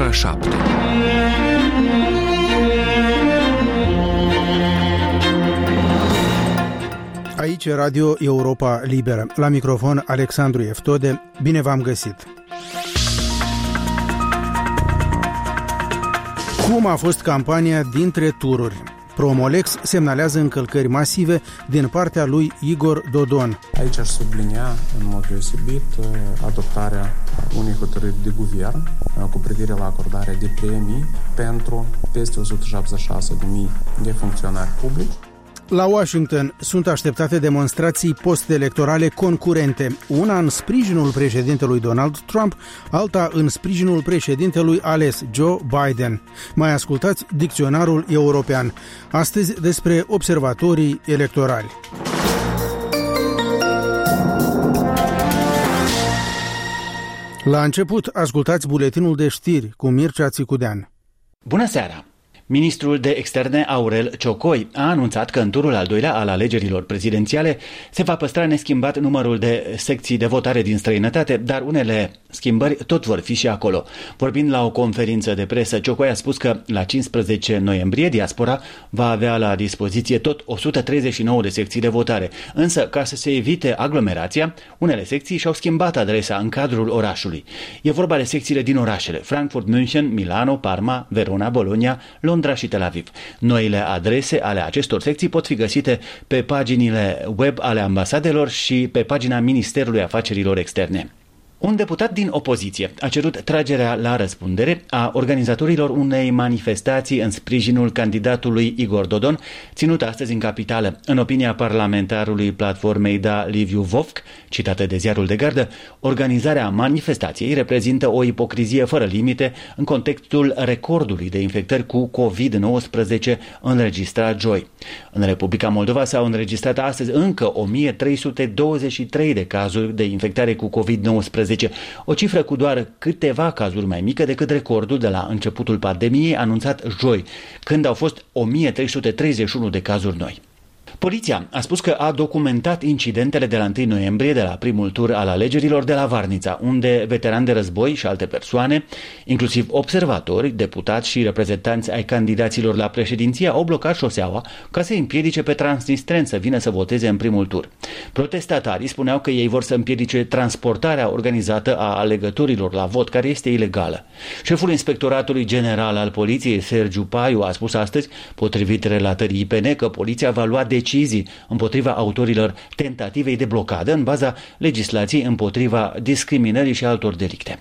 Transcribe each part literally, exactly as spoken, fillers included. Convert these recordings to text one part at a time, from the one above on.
ora șapte. Aici Radio Europa Liberă. La microfon Alexandru Eftode. Bine v-am găsit! Cum a fost campania dintre tururi? Promolex semnalează încălcări masive din partea lui Igor Dodon. Aici aș sublinia în mod deosebit adoptarea unei hotărâri de guvern cu privire la acordarea de premii pentru peste o sută șaptezeci și șase de mii de funcționari publici. La Washington sunt așteptate demonstrații post-electorale concurente, una în sprijinul președintelui Donald Trump, alta în sprijinul președintelui ales Joe Biden. Mai ascultați Dicționarul European. Astăzi despre observatorii electorali. La început, ascultați buletinul de știri cu Mircea Țicudean. Bună seara! Ministrul de Externe Aurel Ciocoi a anunțat că în turul al doilea al alegerilor prezidențiale se va păstra neschimbat numărul de secții de votare din străinătate, dar unele schimbări tot vor fi și acolo. Vorbind la o conferință de presă, Ciocoi a spus că la cincisprezece noiembrie diaspora va avea la dispoziție tot o sută treizeci și nouă de secții de votare, însă ca să se evite aglomerația, unele secții și-au schimbat adresa în cadrul orașului. E vorba de secțiile din orașele Frankfurt, München, Milano, Parma, Verona, Bologna, Londra și Tel Aviv. Noile adrese ale acestor secții pot fi găsite pe paginile web ale ambasadelor și pe pagina Ministerului Afacerilor Externe. Un deputat din opoziție a cerut tragerea la răspundere a organizatorilor unei manifestații în sprijinul candidatului Igor Dodon, ținută astăzi în capitală. În opinia parlamentarului platformei Da Liviu Vovc, citată de Ziarul de Gardă, organizarea manifestației reprezintă o ipocrizie fără limite în contextul recordului de infectări cu covid nouăsprezece înregistrat joi. În Republica Moldova s-au înregistrat astăzi încă o mie trei sute douăzeci și trei de cazuri de infectare cu covid nouăsprezece, o cifră cu doar câteva cazuri mai mică decât recordul de la începutul pandemiei anunțat joi, când au fost o mie trei sute treizeci și unu de cazuri noi. Poliția a spus că a documentat incidentele de la întâi noiembrie de la primul tur al alegerilor de la Varnița, unde veterani de război și alte persoane, inclusiv observatori, deputați și reprezentanți ai candidaților la președinție, au blocat șoseaua ca să împiedice pe transnistreni să vină să voteze în primul tur. Protestatarii spuneau că ei vor să împiedice transportarea organizată a alegătorilor la vot, care este ilegală. Șeful Inspectoratului General al Poliției, Sergiu Paiu, a spus astăzi, potrivit relatării I P N, că poliția va lua decizii împotriva autorilor tentativei de blocadă în baza legislației împotriva discriminării și altor delicte.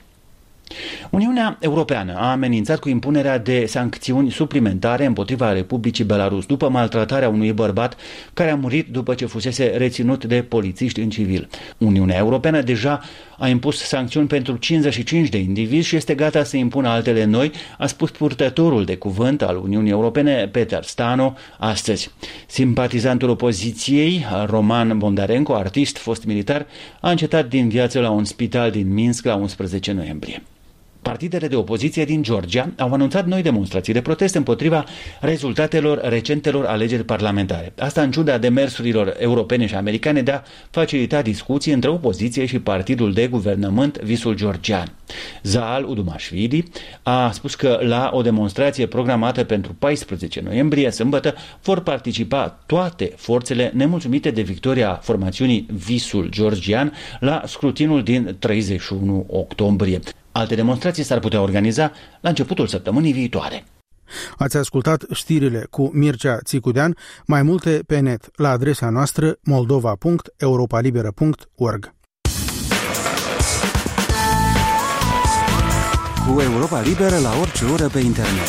Uniunea Europeană a amenințat cu impunerea de sancțiuni suplimentare împotriva Republicii Belarus după maltratarea unui bărbat care a murit după ce fusese reținut de polițiști în civil. Uniunea Europeană deja a impus sancțiuni pentru cincizeci și cinci de indivizi și este gata să impună altele noi, a spus purtătorul de cuvânt al Uniunii Europene, Peter Stano, astăzi. Simpatizantul opoziției, Roman Bondarenko, artist, fost militar, a încetat din viață la un spital din Minsk la unsprezece noiembrie. Partidele de opoziție din Georgia au anunțat noi demonstrații de protest împotriva rezultatelor recentelor alegeri parlamentare. Asta în ciuda demersurilor europene și americane de a facilita discuții între opoziție și partidul de guvernământ Visul Georgian. Zaal Udumașvili a spus că la o demonstrație programată pentru paisprezece noiembrie, sâmbătă, vor participa toate forțele nemulțumite de victoria formațiunii Visul Georgian la scrutinul din treizeci și unu octombrie. Alte demonstrații s-ar putea organiza la începutul săptămânii viitoare. Ați ascultat știrile cu Mircea Țicudean, mai multe pe net la adresa noastră moldova punct europalibera punct org. Cu Europa Liberă la orice oră pe internet.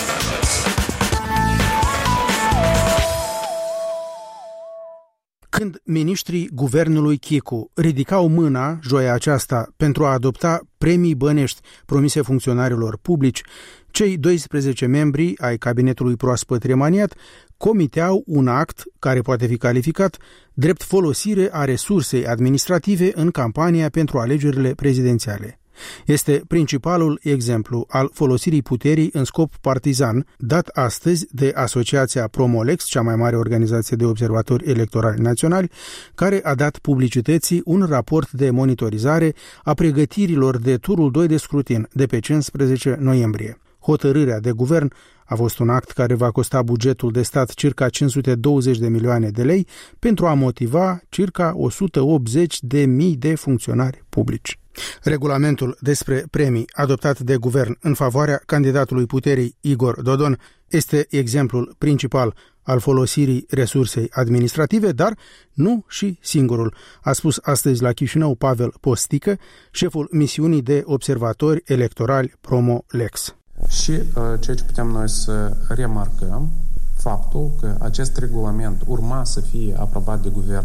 Când miniștrii guvernului Chicu ridicau mâna joia aceasta pentru a adopta premii bănești promise funcționarilor publici, cei doisprezece membri ai cabinetului proaspăt remaniat comiteau un act care poate fi calificat drept folosire a resursei administrative în campania pentru alegerile prezidențiale. Este principalul exemplu al folosirii puterii în scop partizan, dat astăzi de Asociația Promolex, cea mai mare organizație de observatori electorali naționali, care a dat publicității un raport de monitorizare a pregătirilor de turul doi de scrutin de pe cincisprezece noiembrie. Hotărârea de guvern a fost un act care va costa bugetul de stat circa cinci sute douăzeci de milioane de lei pentru a motiva circa o sută optzeci de mii de funcționari publici. Regulamentul despre premii adoptat de guvern în favoarea candidatului puterii Igor Dodon este exemplul principal al folosirii resursei administrative, dar nu și singurul, a spus astăzi la Chișinău Pavel Postică, șeful misiunii de observatori electorali Promo-Lex. Și uh, ceea ce putem noi să remarcăm, faptul că acest regulament urma să fie aprobat de guvern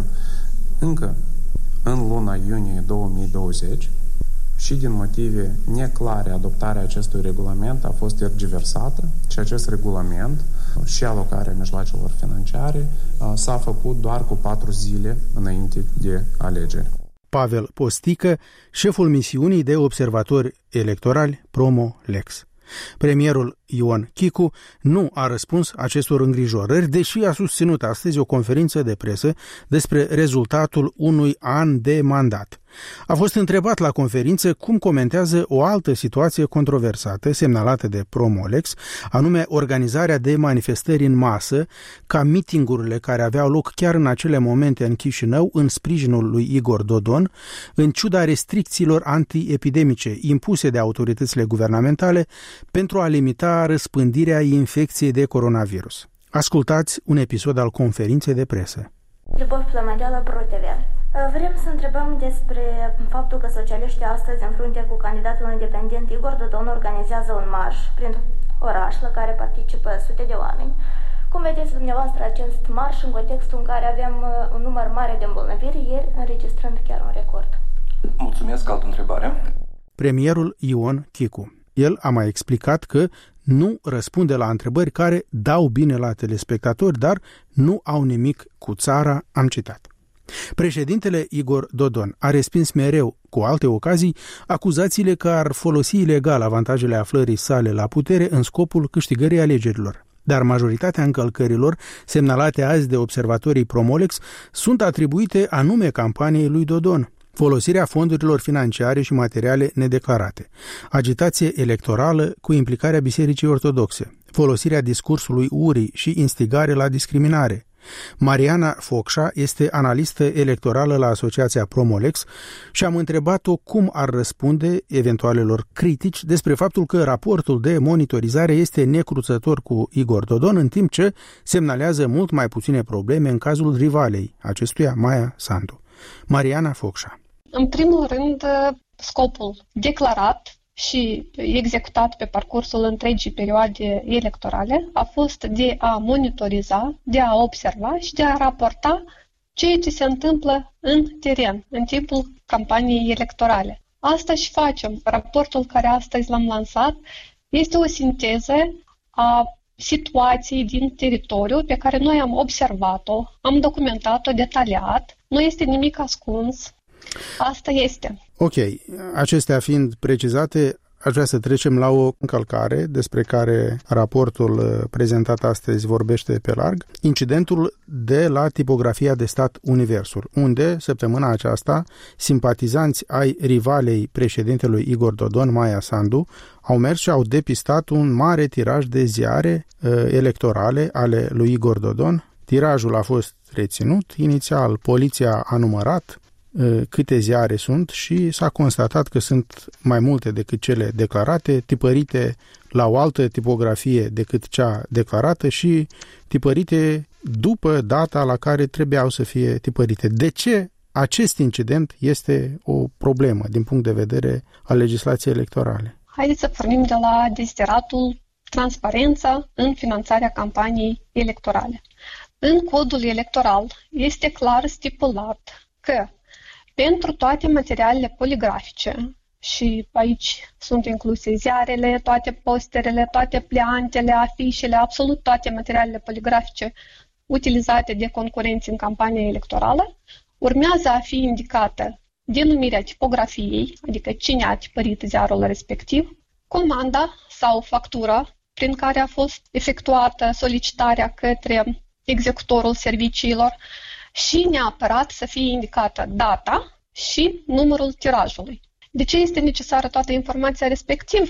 încă în luna iunie două mii douăzeci și din motive neclare adoptarea acestui regulament a fost tergiversată și acest regulament și alocarea mijloacelor financiare s-a făcut doar cu patru zile înainte de alegeri. Pavel Postică, șeful misiunii de observatori electorali Promo-Lex. Premierul Ion Chicu nu a răspuns acestor îngrijorări, deși a susținut astăzi o conferință de presă despre rezultatul unui an de mandat. A fost întrebat la conferință cum comentează o altă situație controversată semnalată de Promo-Lex, anume organizarea de manifestări în masă, ca mitingurile care aveau loc chiar în acele momente în Chișinău în sprijinul lui Igor Dodon, în ciuda restricțiilor antiepidemice impuse de autoritățile guvernamentale pentru a limita răspândirea infecției de coronavirus. Ascultați un episod al conferinței de presă. Любовь Plămădeală, ProTV. Vrem să întrebăm despre faptul că socialiștii astăzi, în frunte cu candidatul independent Igor Dodon, organizează un marș prin oraș la care participă sute de oameni. Cum vedeți dumneavoastră acest marș în contextul în care avem un număr mare de îmbolnăviri, ieri înregistrând chiar un record? Mulțumesc, altă întrebare. Premierul Ion Chicu. El a mai explicat că nu răspunde la întrebări care dau bine la telespectatori, dar nu au nimic cu țara, am citat. Președintele Igor Dodon a respins mereu, cu alte ocazii, acuzațiile că ar folosi ilegal avantajele aflării sale la putere în scopul câștigării alegerilor. Dar majoritatea încălcărilor semnalate azi de observatorii Promo-Lex sunt atribuite anume campaniei lui Dodon: folosirea fondurilor financiare și materiale nedeclarate, agitație electorală cu implicarea Bisericii Ortodoxe, folosirea discursului urii și instigare la discriminare. Mariana Focșa este analistă electorală la Asociația Promo-Lex și am întrebat-o cum ar răspunde eventualelor critici despre faptul că raportul de monitorizare este necruțător cu Igor Dodon, în timp ce semnalează mult mai puține probleme în cazul rivalei acestuia, Maia Sandu. Mariana Focșa. În primul rând, scopul declarat și executat pe parcursul întregii perioade electorale a fost de a monitoriza, de a observa și de a raporta ceea ce se întâmplă în teren, în timpul campaniei electorale. Asta și facem. Raportul care astăzi l-am lansat este o sinteză a situației din teritoriu pe care noi am observat-o, am documentat-o detaliat, nu este nimic ascuns. Asta este. Ok, acestea fiind precizate, aș vrea să trecem la o încălcare despre care raportul prezentat astăzi vorbește pe larg, incidentul de la tipografia de stat Universul, unde, săptămâna aceasta, simpatizanți ai rivalei președintelui Igor Dodon, Maia Sandu, au mers și au depistat un mare tiraj de ziare uh, electorale ale lui Igor Dodon. Tirajul a fost reținut, inițial poliția a numărat câte ziare sunt și s-a constatat că sunt mai multe decât cele declarate, tipărite la o altă tipografie decât cea declarată și tipărite după data la care trebuiau să fie tipărite. De ce acest incident este o problemă din punct de vedere al legislației electorale? Haideți să pornim de la desideratul transparența în finanțarea campaniei electorale. În codul electoral este clar stipulat că pentru toate materialele poligrafice, și aici sunt incluse ziarele, toate posterele, toate pleantele, afișele, absolut toate materialele poligrafice utilizate de concurenți în campania electorală, urmează a fi indicată denumirea tipografiei, adică cine a tipărit ziarul respectiv, comanda sau factura prin care a fost efectuată solicitarea către executorul serviciilor și neapărat să fie indicată data și numărul tirajului. De ce este necesară toată informația respectivă?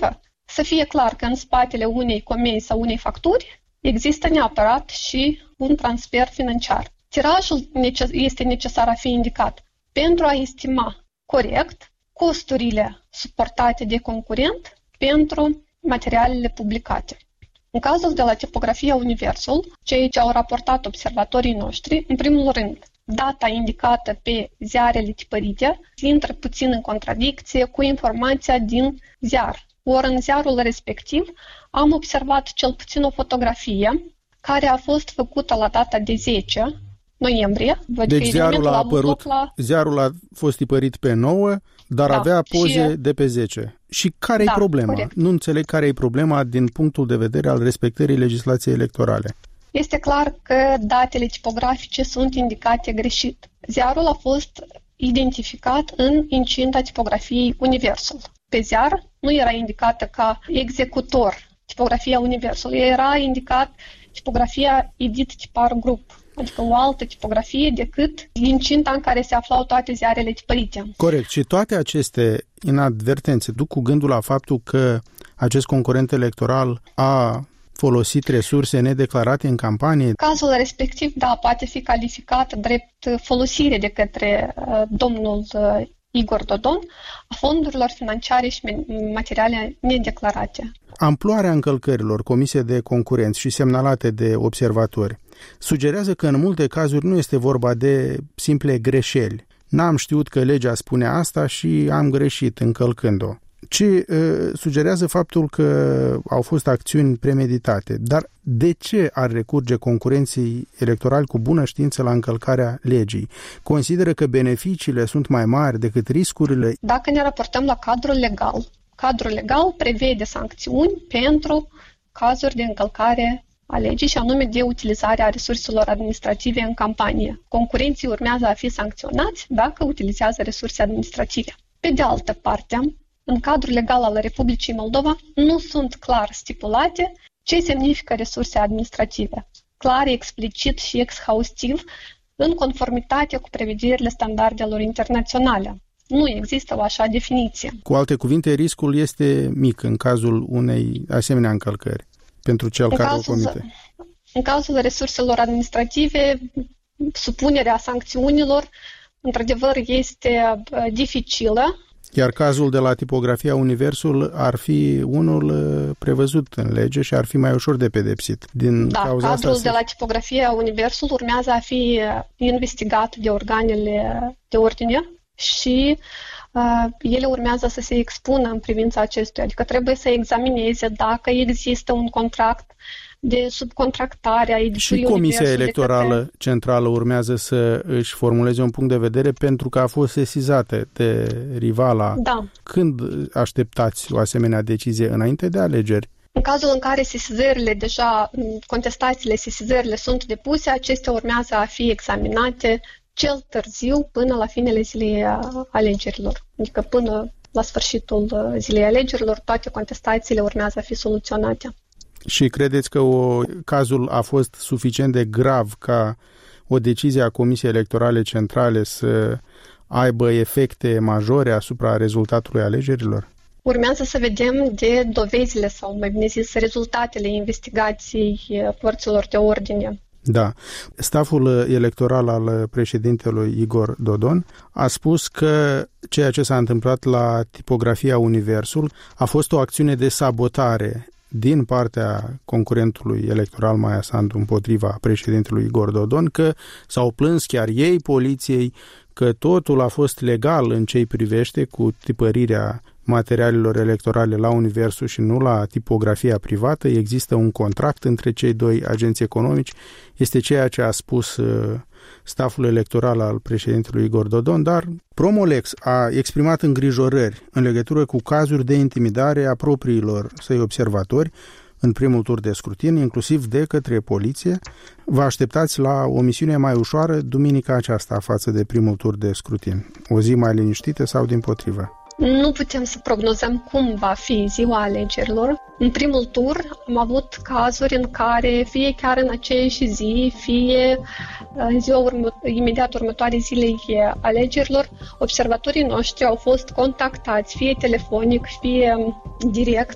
să fie clar că în spatele unei comenzi sau unei facturi există neapărat și un transfer financiar. Tirajul este necesar a fi indicat pentru a estima corect costurile suportate de concurent pentru materialele publicate. În cazul de la tipografia Universul, cei ce au raportat observatorii noștri, în primul rând, data indicată pe ziarele tipărite intră puțin în contradicție cu informația din ziar. Ori în ziarul respectiv am observat cel puțin o fotografie care a fost făcută la data de zece noiembrie. Deci ziarul a apărut, la... ziarul a fost tipărit pe nouă, dar da, avea poze și... de pe zece. Și care da, e problema? Corect. Nu înțeleg care e problema din punctul de vedere al respectării legislației electorale. Este clar că datele tipografice sunt indicate greșit. Ziarul a fost identificat în incinta tipografiei Universul. Pe ziar nu era indicată ca executor tipografia Universul, era indicat tipografia Edit Tipar Group, adică o altă tipografie decât incinta în care se aflau toate ziarele tipărite. Corect. Și toate aceste inadvertențe duc cu gândul la faptul că acest concurent electoral a folosit resurse nedeclarate în campanie? Cazul respectiv, da, poate fi calificat drept folosire de către uh, domnul uh, Igor Dodon a fondurilor financiare și materiale nedeclarate. Amploarea încălcărilor comise de concurenți și semnalate de observatori sugerează că în multe cazuri nu este vorba de simple greșeli. N-am știut că legea spune asta și am greșit încălcând-o, ci uh, sugerează faptul că au fost acțiuni premeditate. Dar de ce ar recurge concurenții electorali cu bună știință la încălcarea legii? Consideră că beneficiile sunt mai mari decât riscurile? Dacă ne raportăm la cadrul legal, cadrul legal prevede sancțiuni pentru cazuri de încălcare a legii și anume de utilizarea resurselor administrative în campanie. Concurenții urmează a fi sancționați dacă utilizează resurse administrative. Pe de altă parte, în cadrul legal al Republicii Moldova nu sunt clar stipulate ce semnifică resurse administrative, clar, explicit și exhaustiv, în conformitate cu prevederile standardelor internaționale. Nu există o așa definiție. Cu alte cuvinte, riscul este mic în cazul unei asemenea încălcări pentru cel în care cazul, o comite. În cazul resurselor administrative, supunerea sancțiunilor, într-adevăr, este dificilă. Iar cazul de la tipografia Universul ar fi unul prevăzut în lege și ar fi mai ușor de pedepsit. Din da, cauza cazul asta de la tipografia Universul urmează a fi investigat de organele de ordine și uh, ele urmează să se expună în privința acestuia. Adică trebuie să examineze dacă există un contract de subcontractare a editurii. Și Comisia Electorală către... Centrală urmează să își formuleze un punct de vedere pentru că a fost sesizată de rivala. Da. Când așteptați o asemenea decizie înainte de alegeri? În cazul în care sesizările deja, contestațiile, sesizările sunt depuse, acestea urmează a fi examinate cel târziu până la finele zilei alegerilor. Adică până la sfârșitul zilei alegerilor, toate contestațiile urmează a fi soluționate. Și credeți că o, cazul a fost suficient de grav ca o decizie a Comisiei Electorale Centrale să aibă efecte majore asupra rezultatului alegerilor? Urmează să vedem de dovezile sau, mai bine zis, rezultatele investigației forțelor de ordine. Da. Staful electoral al președintelui Igor Dodon a spus că ceea ce s-a întâmplat la tipografia Universul a fost o acțiune de sabotare din partea concurentului electoral Maia Sandu împotriva președintelui Igor Dodon, că s-au plâns chiar ei poliției că totul a fost legal în ce-i privește cu tipărirea materialelor electorale la Universul și nu la tipografia privată. Există un contract între cei doi agenți economici. Este ceea ce a spus uh, staful electoral al președintelui Igor Dodon, dar Promolex a exprimat îngrijorări în legătură cu cazuri de intimidare a propriilor săi observatori în primul tur de scrutin, inclusiv de către poliție. Vă așteptați la o misiune mai ușoară duminica aceasta față de primul tur de scrutin? O zi mai liniștită sau dimpotrivă? Nu putem să prognozăm cum va fi ziua alegerilor. În primul tur am avut cazuri în care, fie chiar în aceeași zi, fie în ziua urmă, imediat următoare zilei alegerilor, observatorii noștri au fost contactați, fie telefonic, fie direct,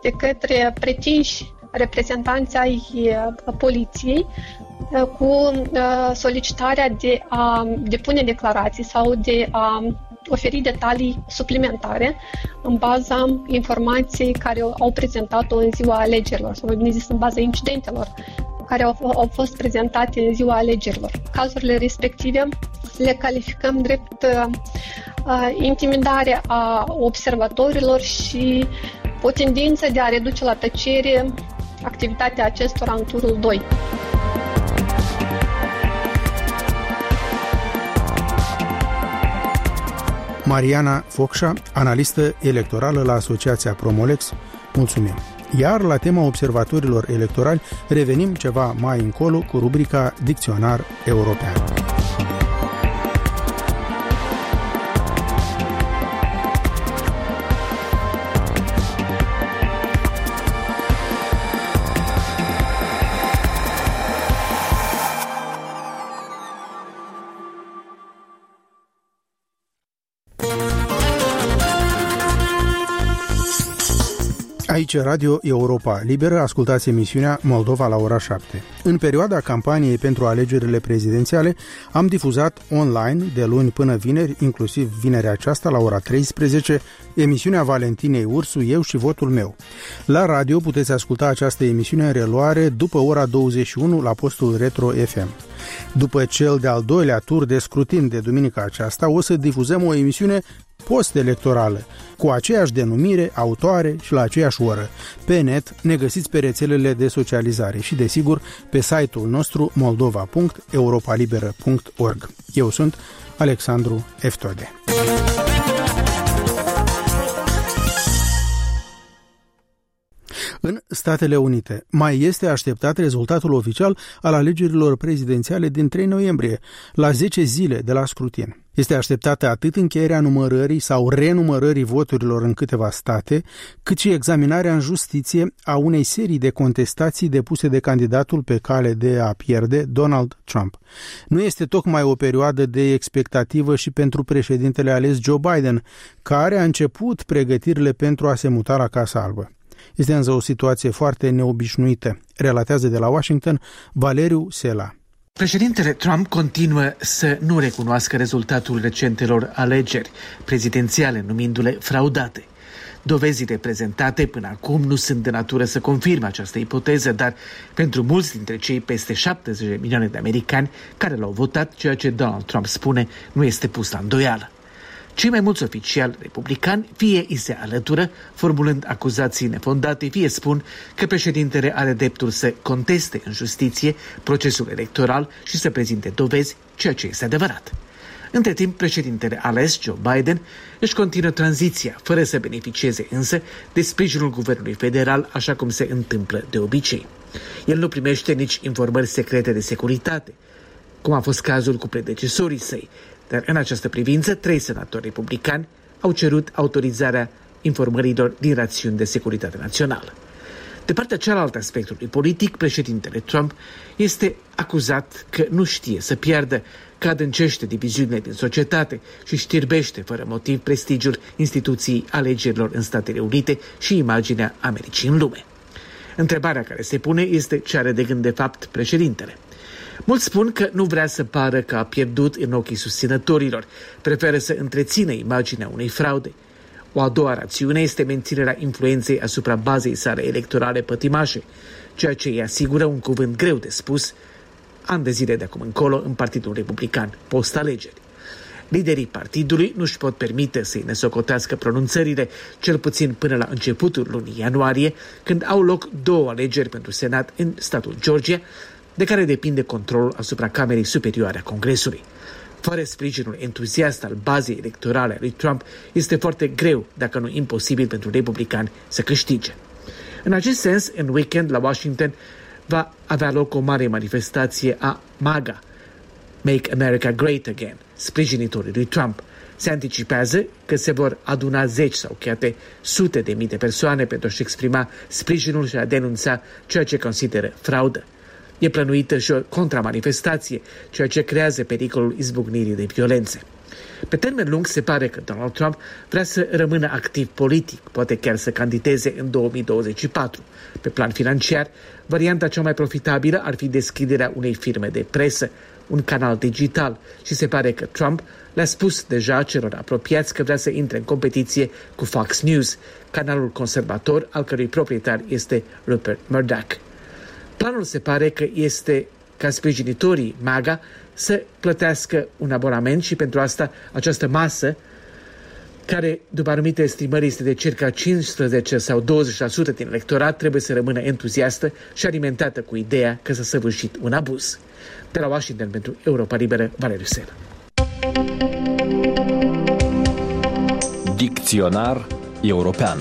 de către pretinși reprezentanți ai poliției cu solicitarea de a depune declarații sau de a oferi detalii suplimentare în baza informației care au prezentat-o în ziua alegerilor, sau mai bine zis în baza incidentelor care au, au fost prezentate în ziua alegerilor. Cazurile respective le calificăm drept uh, intimidare a observatorilor și o tendință de a reduce la tăcere activitatea acestora în turul doi. Mariana Focșa, analistă electorală la Asociația Promolex, mulțumim. Iar la tema observatorilor electorali revenim ceva mai încolo cu rubrica Dicționar European. Aici Radio Europa Liberă, ascultați emisiunea Moldova la ora șapte. În perioada campaniei pentru alegerile prezidențiale am difuzat online de luni până vineri, inclusiv vinerea aceasta la ora treisprezece, emisiunea Valentinei Ursu, Eu și votul meu. La radio puteți asculta această emisiune în reluare după ora douăzeci și unu la postul Retro F M. După cel de-al doilea tur de scrutin de duminica aceasta, o să difuzăm o emisiune post-electorală, cu aceeași denumire, autoare și la aceeași oră. Pe net ne găsiți pe rețelele de socializare și, desigur, pe site-ul nostru moldova punct europalibera punct org. Eu sunt Alexandru Eftode. În Statele Unite mai este așteptat rezultatul oficial al alegerilor prezidențiale din trei noiembrie, la zece zile de la scrutin. Este așteptată atât încheierea numărării sau renumărării voturilor în câteva state, cât și examinarea în justiție a unei serii de contestații depuse de candidatul pe cale de a pierde, Donald Trump. Nu este tocmai o perioadă de expectativă și pentru președintele ales Joe Biden, care a început pregătirile pentru a se muta la Casa Albă. Este însă o situație foarte neobișnuită, relatează de la Washington Valeriu Sela. Președintele Trump continuă să nu recunoască rezultatul recentelor alegeri prezidențiale, numindu-le fraudate. Dovezile prezentate până acum nu sunt de natură să confirme această ipoteză, dar pentru mulți dintre cei peste șaptezeci de milioane de americani care l-au votat, ceea ce Donald Trump spune nu este pus la îndoială. Cei mai mulți oficiali republicani fie îi se alătură, formulând acuzații nefondate, fie spun că președintele are dreptul să conteste în justiție procesul electoral și să prezinte dovezi, ceea ce este adevărat. Între timp, președintele ales, Joe Biden, își continuă tranziția, fără să beneficieze însă de sprijinul guvernului federal, așa cum se întâmplă de obicei. El nu primește nici informări secrete de securitate, cum a fost cazul cu predecesorii săi, dar în această privință, trei senatori republicani au cerut autorizarea informărilor din rațiuni de securitate națională. De partea cealaltă a spectrului politic, președintele Trump este acuzat că nu știe să piardă, că adâncește diviziunile din societate și știrbește fără motiv prestigiul instituției alegerilor în Statele Unite și imaginea Americii în lume. Întrebarea care se pune este ce are de gând de fapt președintele. Mulți spun că nu vrea să pară că a pierdut în ochii susținătorilor, preferă să întrețină imaginea unei fraude. O a doua rațiune este menținerea influenței asupra bazei sale electorale pătimașe, ceea ce îi asigură un cuvânt greu de spus ani de zile de acum încolo în Partidul Republican, post-alegeri. Liderii partidului nu își pot permite să-i nesocotească pronunțările, cel puțin până la începutul lunii ianuarie, când au loc două alegeri pentru Senat în statul Georgia, de care depinde controlul asupra Camerei Superioare a Congresului. Fără sprijinul entuziast al bazei electorale a lui Trump, este foarte greu, dacă nu imposibil, pentru republicani să câștige. În acest sens, în weekend la Washington va avea loc o mare manifestație a MAGA, Make America Great Again, sprijinitorii lui Trump. Se anticipează că se vor aduna zeci sau chiar sute de mii de persoane pentru a-și exprima sprijinul și a denunța ceea ce consideră fraudă. E plănuită și o contramanifestație, ceea ce creează pericolul izbucnirii de violențe. Pe termen lung se pare că Donald Trump vrea să rămână activ politic, poate chiar să candideze în două mii douăzeci și patru. Pe plan financiar, varianta cea mai profitabilă ar fi deschiderea unei firme de presă, un canal digital, și se pare că Trump le-a spus deja celor apropiați că vrea să intre în competiție cu Fox News, canalul conservator al cărui proprietar este Rupert Murdoch. Planul se pare că este ca sprijinitorii MAGA să plătească un abonament și pentru asta această masă, care, după anumite estimări, este de circa cincisprezece sau douăzeci la sută din electorat, trebuie să rămână entuziastă și alimentată cu ideea că s-a săvârșit un abuz. De la Washington pentru Europa Liberă, Valeriu Sela. Dicționar european.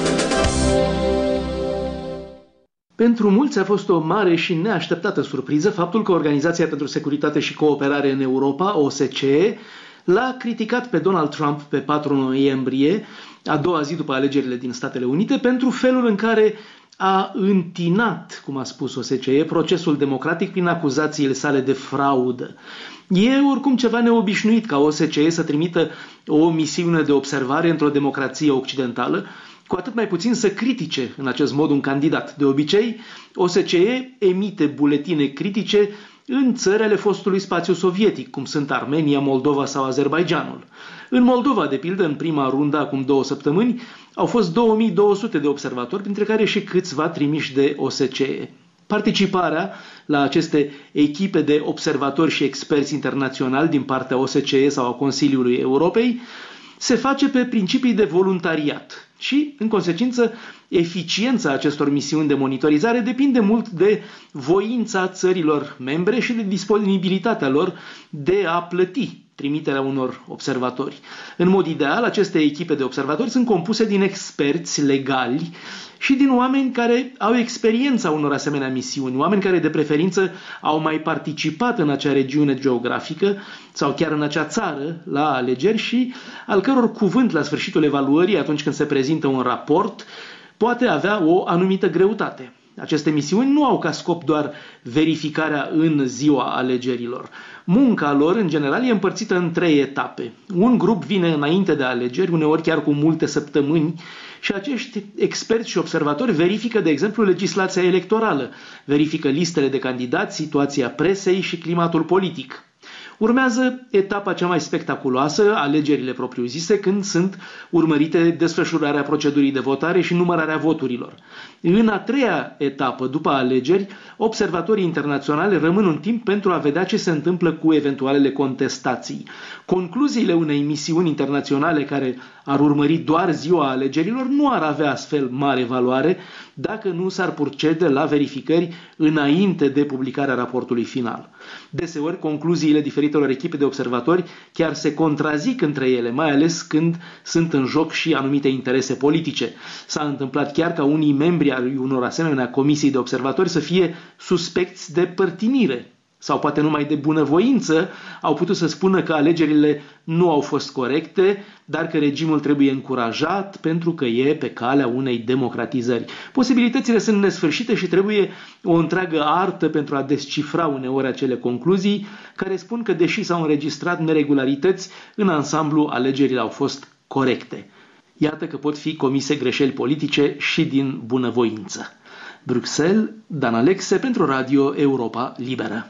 Pentru mulți a fost o mare și neașteptată surpriză faptul că Organizația pentru Securitate și Cooperare în Europa, O S C E, l-a criticat pe Donald Trump pe patru noiembrie, a doua zi după alegerile din Statele Unite, pentru felul în care a întinat, cum a spus O S C E, procesul democratic prin acuzațiile sale de fraudă. E oricum ceva neobișnuit ca O S C E să trimită o misiune de observare într-o democrație occidentală, cu atât mai puțin să critique în acest mod un candidat. De obicei, O S C E emite buletine critice în țări ale fostului spațiu sovietic, cum sunt Armenia, Moldova sau Azerbaidjanul. În Moldova, de pildă, în prima rundă, acum două săptămâni, au fost două mii două sute de observatori, printre care și câțiva trimiși de O S C E. Participarea la aceste echipe de observatori și experți internaționali din partea O S C E sau a Consiliului Europei se face pe principii de voluntariat și, în consecință, eficiența acestor misiuni de monitorizare depinde mult de voința țărilor membre și de disponibilitatea lor de a plăti trimiterea unor observatori. În mod ideal, aceste echipe de observatori sunt compuse din experți legali și din oameni care au experiența unor asemenea misiuni, oameni care de preferință au mai participat în acea regiune geografică sau chiar în acea țară la alegeri și al căror cuvânt la sfârșitul evaluării, atunci când se prezintă un raport, poate avea o anumită greutate. Aceste misiuni nu au ca scop doar verificarea în ziua alegerilor. Munca lor, în general, e împărțită în trei etape. Un grup vine înainte de alegeri, uneori chiar cu multe săptămâni, și acești experți și observatori verifică, de exemplu, legislația electorală, verifică listele de candidați, situația presei și climatul politic. Urmează etapa cea mai spectaculoasă, alegerile propriu-zise, când sunt urmărite desfășurarea procedurii de votare și numărarea voturilor. În a treia etapă, după alegeri, observatorii internaționali rămân un timp pentru a vedea ce se întâmplă cu eventualele contestații. Concluziile unei misiuni internaționale care ar urmări doar ziua alegerilor nu ar avea astfel mare valoare dacă nu s-ar procede la verificări înainte de publicarea raportului final. Deseori, concluziile diferitelor echipe de observatori chiar se contrazic între ele, mai ales când sunt în joc și anumite interese politice. S-a întâmplat chiar ca unii membri ai unor asemenea comisii de observatori să fie suspecți de părtinire sau poate numai de bunăvoință, au putut să spună că alegerile nu au fost corecte, dar că regimul trebuie încurajat pentru că e pe calea unei democratizări. Posibilitățile sunt nesfârșite și trebuie o întreagă artă pentru a descifra uneori acele concluzii care spun că, deși s-au înregistrat neregularități, în ansamblu alegerile au fost corecte. Iată că pot fi comise greșeli politice și din bunăvoință. Bruxelles, Dan Alexe pentru Radio Europa Liberă.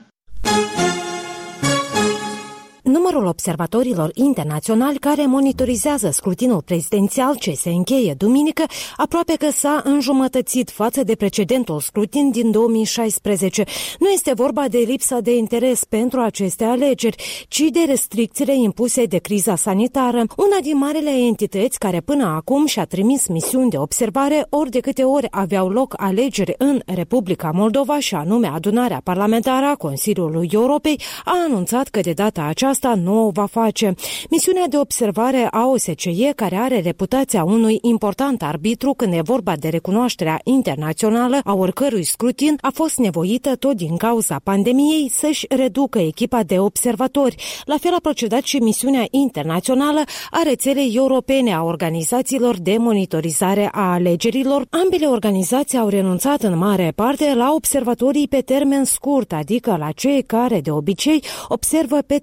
Numărul observatorilor internaționali care monitorizează scrutinul prezidențial ce se încheie duminică aproape că s-a înjumătățit față de precedentul scrutin din două mii șaisprezece. Nu este vorba de lipsa de interes pentru aceste alegeri, ci de restricțiile impuse de criza sanitară. Una din marele entități care până acum și-a trimis misiuni de observare ori de câte ori aveau loc alegeri în Republica Moldova, și anume adunarea parlamentară a Consiliului Europei, a anunțat că de data aceasta Asta nu o va face. Misiunea de observare a O S C E, care are reputația unui important arbitru când e vorba de recunoașterea internațională a oricărui scrutin, a fost nevoită tot din cauza pandemiei să-și reducă echipa de observatori. La fel a procedat și misiunea internațională a rețelei europene a organizațiilor de monitorizare a alegerilor. Ambele organizații au renunțat în mare parte la observatorii pe termen scurt, adică la cei care de obicei observă pe teren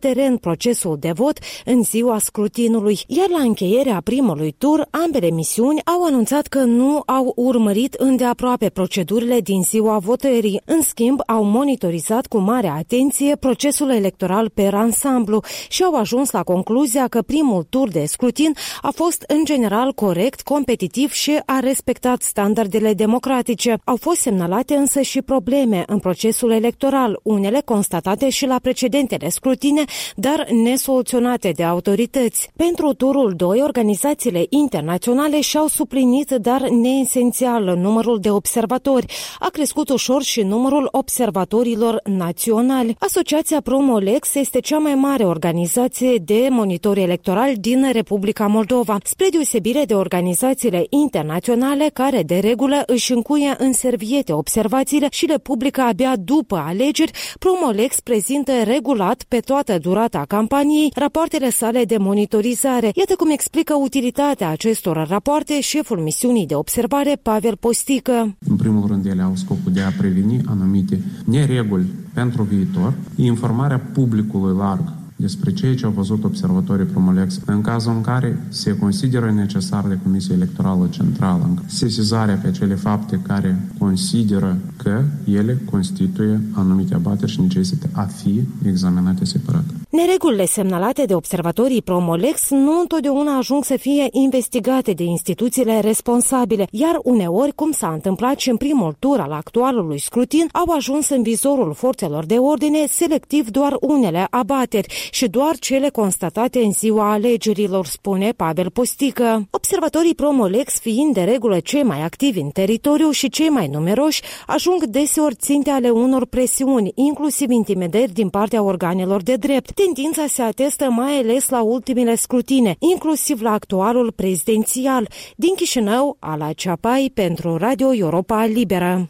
procesul de vot în ziua scrutinului, iar la încheierea primului tur, ambele misiuni au anunțat că nu au urmărit îndeaproape procedurile din ziua votării. În schimb, au monitorizat cu mare atenție procesul electoral per ansamblu și au ajuns la concluzia că primul tur de scrutin a fost în general corect, competitiv și a respectat standardele democratice. Au fost semnalate însă și probleme în procesul electoral, unele constatate și la precedentele scrutine, dar nesoluționate de autorități. Pentru turul doi, organizațiile internaționale și-au suplinit, dar neesențial, numărul de observatori. A crescut ușor și numărul observatorilor naționali. Asociația Promolex este cea mai mare organizație de monitori electorali din Republica Moldova, spre deosebire de organizațiile internaționale care de regulă își încuie în serviete observațiile și le publică abia după alegeri. Promolex prezintă regulat pe toată durata campaniei rapoartele sale de monitorizare. Iată cum explică utilitatea acestor rapoarte șeful misiunii de observare Pavel Postică. În primul rând, ele au scopul de a preveni anumite nereguli pentru viitor, informarea publicului larg despre ceea ce au văzut observatorii Promolex în cazul în care se consideră necesar de Comisia Electorală Centrală, sesizarea pe acele fapte care consideră că ele constituie anumite abateri și necesită a fi examinate separat. Neregulile semnalate de observatorii Promolex nu întotdeauna ajung să fie investigate de instituțiile responsabile, iar uneori, cum s-a întâmplat și în primul tur al actualului scrutin, au ajuns în vizorul forțelor de ordine selectiv doar unele abateri și doar cele constatate în ziua alegerilor, spune Pavel Postică. Observatorii Promolex, fiind de regulă cei mai activi în teritoriu și cei mai numeroși, ajung deseori ținte ale unor presiuni, inclusiv intimidări din partea organelor de drept. Tendința se atestă mai ales la ultimele scrutine, inclusiv la actualul prezidențial. Din Chișinău, Ala Ceapai pentru Radio Europa Liberă.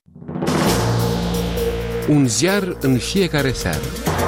Un ziar în fiecare seară.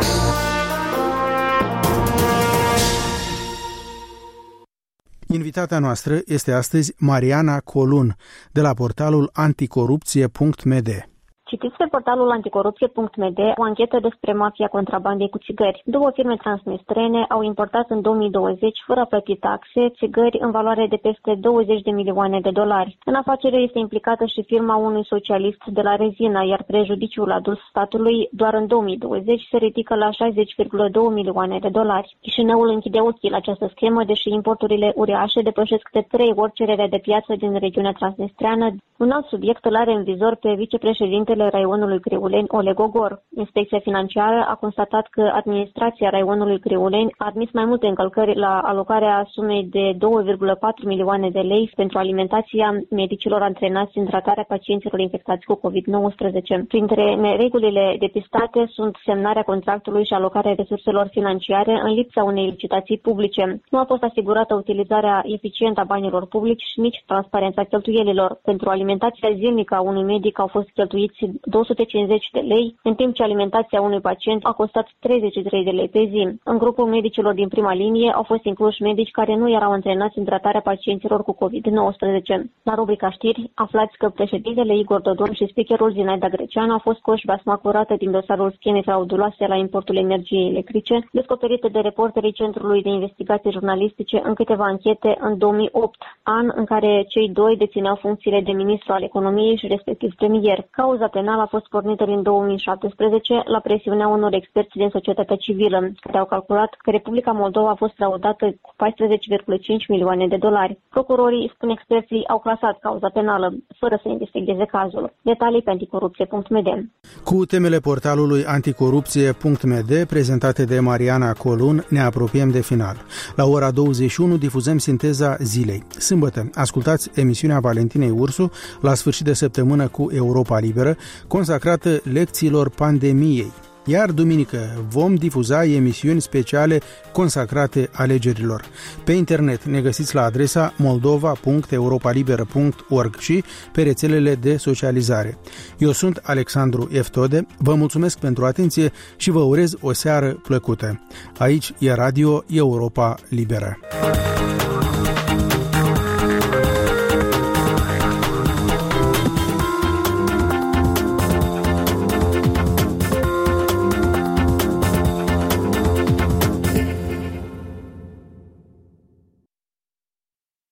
Invitata noastră este astăzi Mariana Colun, de la portalul anticorupție punct m d. Citiți pe portalul anticorupție punct m d o anchetă despre mafia contrabandei cu țigări. Două firme transnistrene au importat în două mii douăzeci, fără a plăti taxe, țigări în valoare de peste douăzeci de milioane de dolari. În afacere este implicată și firma unui socialist de la Rezina, iar prejudiciul adus statului doar în două mii douăzeci se ridică la șaizeci virgulă doi milioane de dolari. Chișinăul închide ochii la această schemă, deși importurile uriașe depășesc de trei ori cererea de piață din regiunea transnistreană. Un alt subiect îl are în vizor pe vicepreședintele raionului Criuleni, Oleg Ogor. Inspecția financiară a constatat că administrația raionului Criuleni a admis mai multe încălcări la alocarea sumei de două virgulă patru milioane de lei pentru alimentația medicilor antrenați în tratarea pacienților infectați cu covid nouăsprezece. Printre neregulile depistate sunt semnarea contractului și alocarea resurselor financiare în lipsa unei licitații publice. Nu a fost asigurată utilizarea eficientă a banilor publici și nici transparența cheltuielilor. Pentru alimentația zilnică a unui medic au fost cheltuiți două sute cincizeci de lei, în timp ce alimentația unui pacient a costat treizeci și trei de lei pe zi. În grupul medicilor din prima linie au fost incluși medici care nu erau antrenați în tratarea pacienților cu covid nouăsprezece. La rubrica știri, aflați că președintele Igor Dodon și speakerul Zinaida Greceanu au fost coși basma curată din dosarul schemei frauduloase la importul energiei electrice, descoperite de reporterii Centrului de Investigații Jurnalistice în câteva anchete în două mii opt, an în care cei doi dețineau funcțiile de ministru al economiei și respectiv premier. Cauza penală a fost pornită din două mii șaptesprezece la presiunea unor experți din societatea civilă, care au calculat că Republica Moldova a fost fraudată cu paisprezece virgulă cinci milioane de dolari. Procurorii, spun experții, au clasat cauza penală, fără să investigheze cazul. Detalii pe anticorupție punct m d. Cu temele portalului anticorupție punct m d prezentate de Mariana Colun, ne apropiem de final. La ora douăzeci și unu difuzăm sinteza zilei. Sâmbătă, ascultați emisiunea Valentinei Ursu la sfârșit de săptămână cu Europa Liberă, consacrată lecțiilor pandemiei. Iar duminică vom difuza emisiuni speciale consacrate alegerilor. Pe internet ne găsiți la adresa moldova punct europalibera punct org și pe rețelele de socializare. Eu sunt Alexandru Eftode, vă mulțumesc pentru atenție și vă urez o seară plăcută. Aici e Radio Europa Liberă.